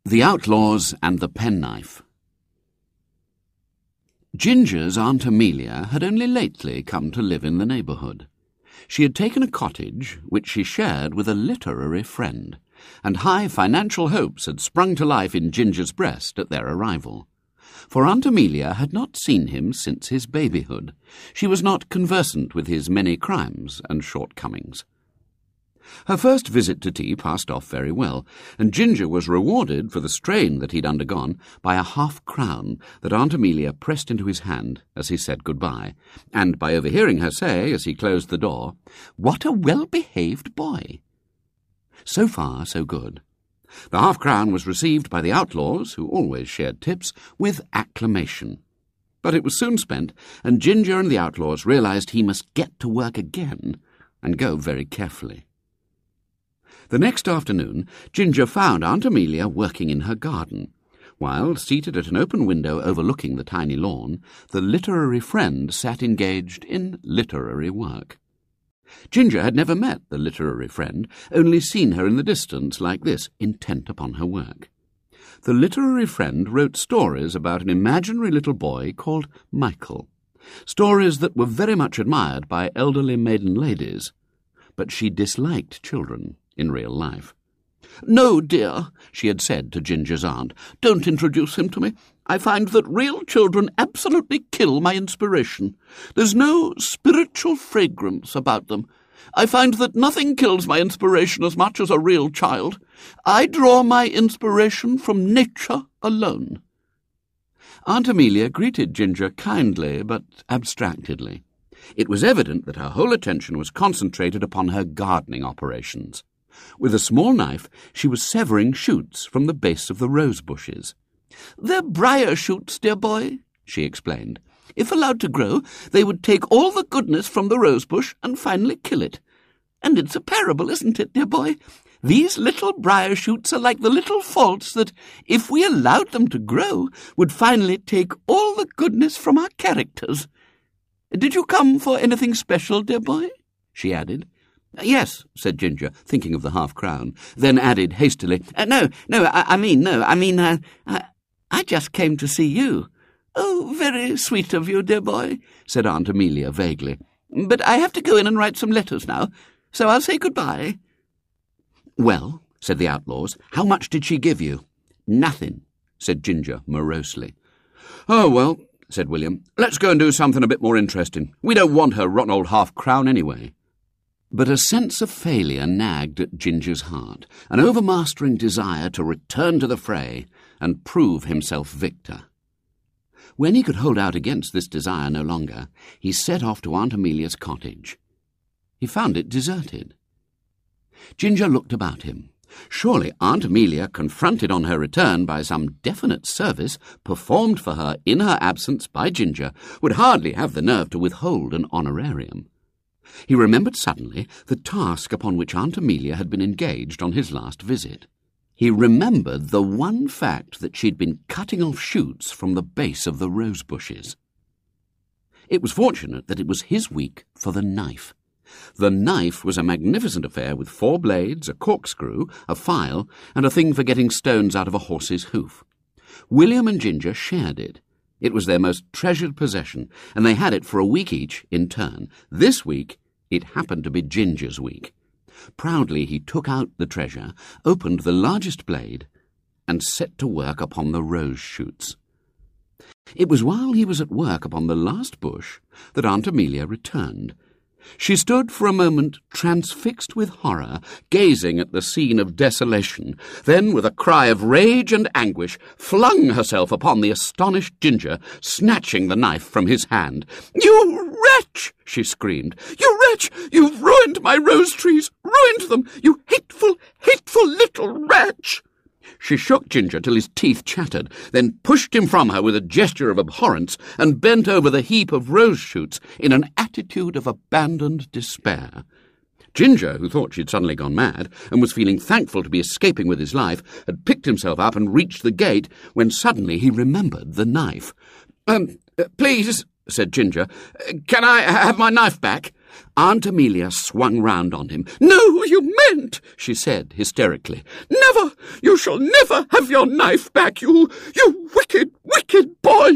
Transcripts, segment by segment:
The Outlaws and the Penknife. Ginger's Aunt Amelia had only lately come to live in the neighbourhood. She had taken a cottage which she shared with a literary friend, and high financial hopes had sprung to life in Ginger's breast at their arrival. For Aunt Amelia had not seen him since his babyhood. She was not conversant with his many crimes and shortcomings. Her first visit to tea passed off very well, and Ginger was rewarded for the strain that he'd undergone by a half-crown that Aunt Amelia pressed into his hand as he said goodbye, and by overhearing her say, as he closed the door, "What a well-behaved boy!" So far, so good. The half-crown was received by the Outlaws, who always shared tips, with acclamation. But it was soon spent, and Ginger and the Outlaws realized he must get to work again, and go very carefully. The next afternoon, Ginger found Aunt Amelia working in her garden, while, seated at an open window overlooking the tiny lawn, the literary friend sat engaged in literary work. Ginger had never met the literary friend, only seen her in the distance like this, intent upon her work. The literary friend wrote stories about an imaginary little boy called Michael, stories that were very much admired by elderly maiden ladies, but she disliked children in real life. "No, dear," she had said to Ginger's aunt, "don't introduce him to me. I find that real children absolutely kill my inspiration. There's no spiritual fragrance about them. I find that nothing kills my inspiration as much as a real child. I draw my inspiration from nature alone." Aunt Amelia greeted Ginger kindly but abstractedly. It was evident that her whole attention was concentrated upon her gardening operations. With a small knife, she was severing shoots from the base of the rose bushes. "They're briar shoots, dear boy," she explained. "If allowed to grow, they would take all the goodness from the rose bush and finally kill it. And it's a parable, isn't it, dear boy? These little briar shoots are like the little faults that, if we allowed them to grow, would finally take all the goodness from our characters. Did you come for anything special, dear boy?" she added. "Yes," said Ginger, thinking of the half-crown, then added hastily, I just came to see you." "Oh, very sweet of you, dear boy," said Aunt Amelia vaguely. "But I have to go in and write some letters now, so I'll say goodbye." "Well," said the Outlaws, "how much did she give you?" "Nothing," said Ginger morosely. "Oh, well," said William, "let's go and do something a bit more interesting. We don't want her rotten old half-crown anyway." But a sense of failure nagged at Ginger's heart, an overmastering desire to return to the fray and prove himself victor. When he could hold out against this desire no longer, he set off to Aunt Amelia's cottage. He found it deserted. Ginger looked about him. Surely Aunt Amelia, confronted on her return by some definite service performed for her in her absence by Ginger, would hardly have the nerve to withhold an honorarium. He remembered suddenly the task upon which Aunt Amelia had been engaged on his last visit. He remembered the one fact that she'd been cutting off shoots from the base of the rose bushes. It was fortunate that it was his week for the knife. The knife was a magnificent affair with 4 blades, a corkscrew, a file, and a thing for getting stones out of a horse's hoof. William and Ginger shared it. It was their most treasured possession, and they had it for a week each in turn. This week, it happened to be Ginger's week. Proudly he took out the treasure, opened the largest blade, and set to work upon the rose shoots. It was while he was at work upon the last bush that Aunt Amelia returned. She stood for a moment transfixed with horror, gazing at the scene of desolation, then, with a cry of rage and anguish, flung herself upon the astonished Ginger, snatching the knife from his hand. "You wretch!" she screamed. "You wretch! You've ruined my rose trees! Ruined them! You hateful, hateful little wretch!" She shook Ginger till his teeth chattered, then pushed him from her with a gesture of abhorrence and bent over the heap of rose shoots in an attitude of abandoned despair. Ginger, who thought she'd suddenly gone mad and was feeling thankful to be escaping with his life, had picked himself up and reached the gate when suddenly he remembered the knife. Please," said Ginger, "can I have my knife back? Aunt Amelia swung round on him. "No, you mayn't," she said hysterically. "Never! You shall never have your knife back, you wicked, wicked boy!"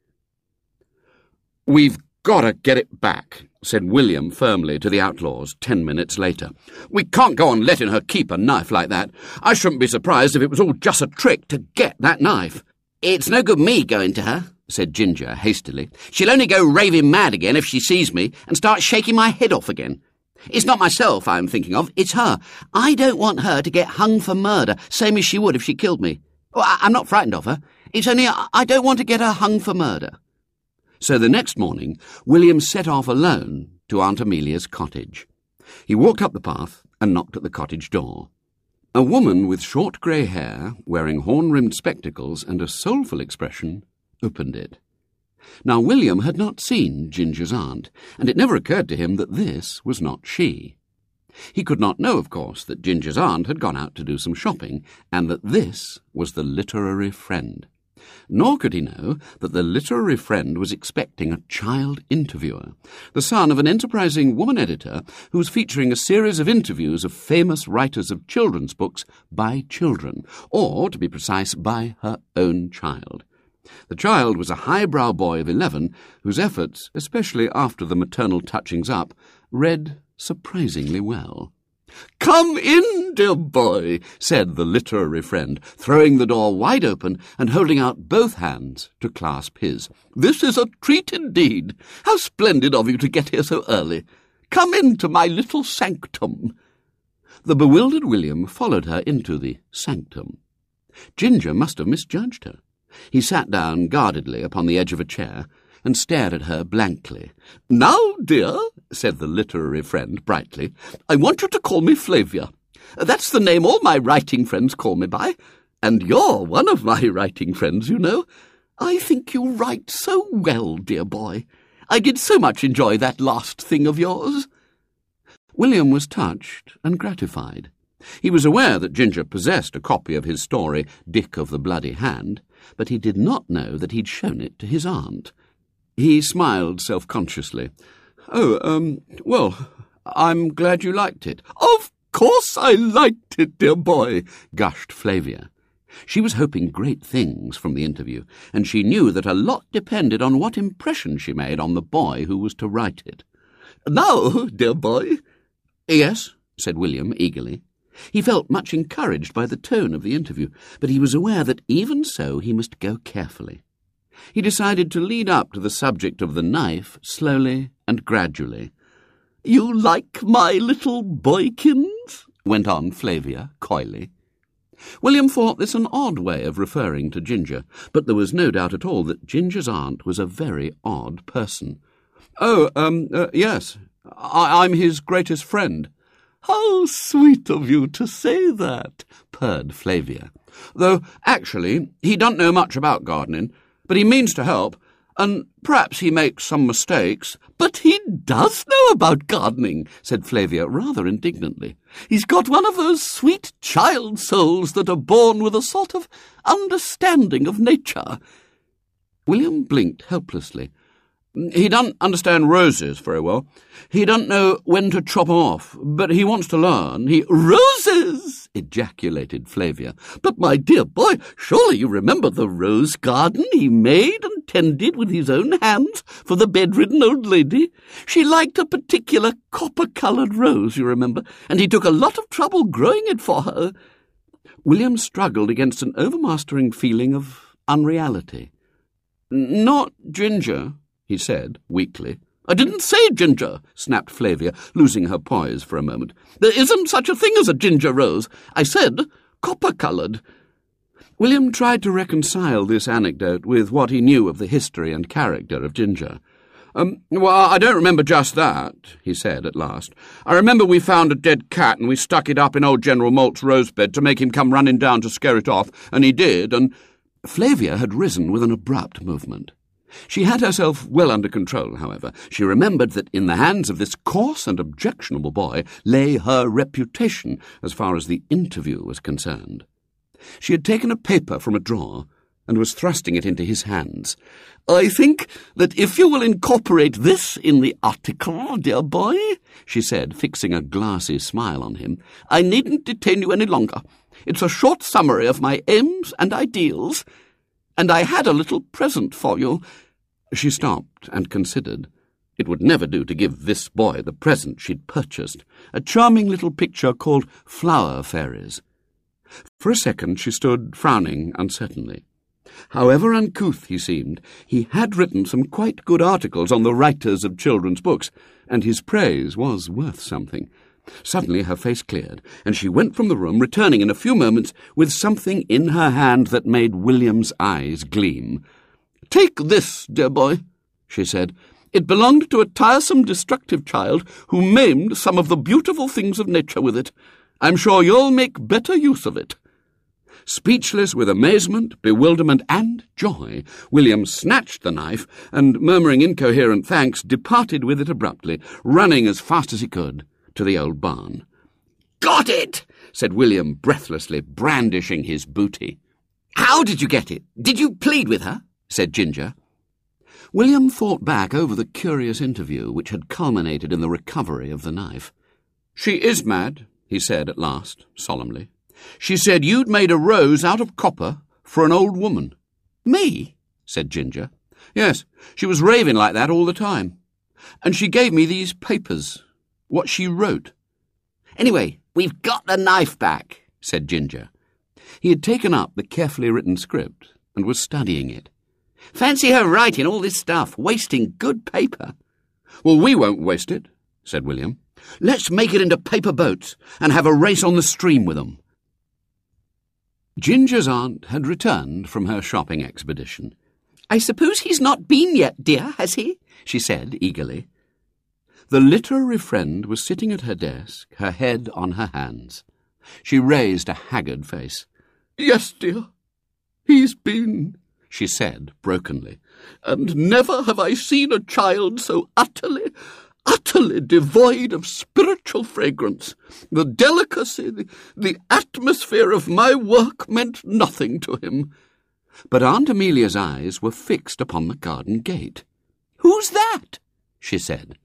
"We've got to get it back," said William firmly to the outlaws 10 minutes later. "We can't go on letting her keep a knife like that. I shouldn't be surprised if it was all just a trick to get that knife." "It's no good me going to her," said Ginger hastily. "She'll only go raving mad again if she sees me and start shaking my head off again. It's not myself I'm thinking of, it's her. I don't want her to get hung for murder, same as she would if she killed me. I'm not frightened of her. It's only I don't want to get her hung for murder." So the next morning, William set off alone to Aunt Amelia's cottage. He walked up the path and knocked at the cottage door. A woman with short grey hair, wearing horn-rimmed spectacles and a soulful expression, opened it. Now William had not seen Ginger's aunt, and it never occurred to him that this was not she. He could not know, of course, that Ginger's aunt had gone out to do some shopping, and that this was the literary friend. Nor could he know that the literary friend was expecting a child interviewer, the son of an enterprising woman editor who was featuring a series of interviews of famous writers of children's books by children, or, to be precise, by her own child. The child was a highbrow boy of 11 whose efforts, especially after the maternal touchings-up, read surprisingly well. "Come in, dear boy," said the literary friend, throwing the door wide open and holding out both hands to clasp his. "This is a treat indeed. How splendid of you to get here so early. Come into my little sanctum." The bewildered William followed her into the sanctum. Ginger must have misjudged her. He sat down guardedly upon the edge of a chair and stared at her blankly. "Now, dear," said the literary friend brightly, "I want you to call me Flavia. That's the name all my writing friends call me by, and you're one of my writing friends, you know. I think you write so well, dear boy. I did so much enjoy that last thing of yours." William was touched and gratified. He was aware that Ginger possessed a copy of his story, Dick of the Bloody Hand, but he did not know that he'd shown it to his aunt. He smiled self-consciously. Well, I'm glad you liked it." "Of course I liked it, dear boy," gushed Flavia. She was hoping great things from the interview, and she knew that a lot depended on what impression she made on the boy who was to write it. "Now, dear boy." "Yes," said William eagerly. He felt much encouraged by the tone of the interview, but he was aware that even so he must go carefully. He decided to lead up to the subject of the knife slowly and gradually. "You like my little boykins?" went on Flavia coyly. William thought this an odd way of referring to Ginger, but there was no doubt at all that Ginger's aunt was a very odd person. Yes, I'm his greatest friend." "How sweet of you to say that," purred Flavia. "Though, actually, he don't know much about gardening, but he means to help, and perhaps he makes some mistakes." "But he does know about gardening," said Flavia rather indignantly. "He's got one of those sweet child souls that are born with a sort of understanding of nature." William blinked helplessly. "He doesn't understand roses very well. He doesn't know when to chop 'em off, but he wants to learn. "Roses!" ejaculated Flavia. "But, my dear boy, surely you remember the rose garden he made and tended with his own hands for the bedridden old lady? She liked a particular copper-coloured rose, you remember, and he took a lot of trouble growing it for her." William struggled against an overmastering feeling of unreality. "Not Ginger," he said weakly. "I didn't say ginger," snapped Flavia, losing her poise for a moment. "There isn't such a thing as a ginger rose. I said copper-coloured." William tried to reconcile this anecdote with what he knew of the history and character of Ginger. "Well, I don't remember just that," he said at last. "I remember we found a dead cat and we stuck it up in old General Malt's rose bed to make him come running down to scare it off, and he did, and—" Flavia had risen with an abrupt movement. She had herself well under control, however. She remembered that in the hands of this coarse and objectionable boy lay her reputation as far as the interview was concerned. She had taken a paper from a drawer and was thrusting it into his hands. "I think that if you will incorporate this in the article, dear boy," she said, fixing a glassy smile on him, "I needn't detain you any longer. It's a short summary of my aims and ideals, and I had a little present for you." She stopped and considered. It would never do to give this boy the present she'd purchased, a charming little picture called Flower Fairies. For a second she stood frowning uncertainly. However uncouth he seemed, he had written some quite good articles on the writers of children's books, and his praise was worth something. Suddenly her face cleared, and she went from the room, returning in a few moments with something in her hand that made William's eyes gleam. "Take this, dear boy," she said. "It belonged to a tiresome, destructive child who maimed some of the beautiful things of nature with it. I'm sure you'll make better use of it." Speechless with amazement, bewilderment, and joy, William snatched the knife and, murmuring incoherent thanks, departed with it abruptly, running as fast as he could to the old barn. "Got it!" said William breathlessly, brandishing his booty. "How did you get it? Did you plead with her?" said Ginger. William thought back over the curious interview which had culminated in the recovery of the knife. "She is mad," he said at last, solemnly. "She said you'd made a rose out of copper for an old woman." "Me?" said Ginger. "Yes, she was raving like that all the time. And she gave me these papers, what she wrote." "Anyway, we've got the knife back," said Ginger. He had taken up the carefully written script and was studying it. "Fancy her writing all this stuff, wasting good paper." "Well, we won't waste it," said William. "Let's make it into paper boats and have a race on the stream with them." Ginger's aunt had returned from her shopping expedition. "I suppose he's not been yet, dear, has he?" she said eagerly. The literary friend was sitting at her desk, her head on her hands. She raised a haggard face. "Yes, dear, he's been," she said brokenly, "and never have I seen a child so utterly devoid of spiritual fragrance. The delicacy, the atmosphere of my work meant nothing to him." But Aunt Amelia's eyes were fixed upon the garden gate. "Who's that?" she said.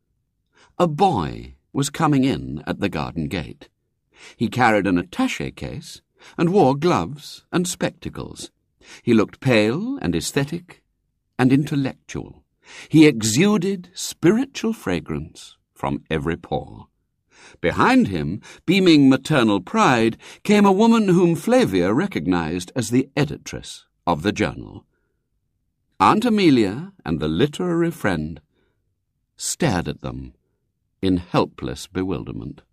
A boy was coming in at the garden gate. He carried an attaché case and wore gloves and spectacles. He looked pale and aesthetic and intellectual. He exuded spiritual fragrance from every pore. Behind him, beaming maternal pride, came a woman whom Flavia recognized as the editress of the journal. Aunt Amelia and the literary friend stared at them in helpless bewilderment.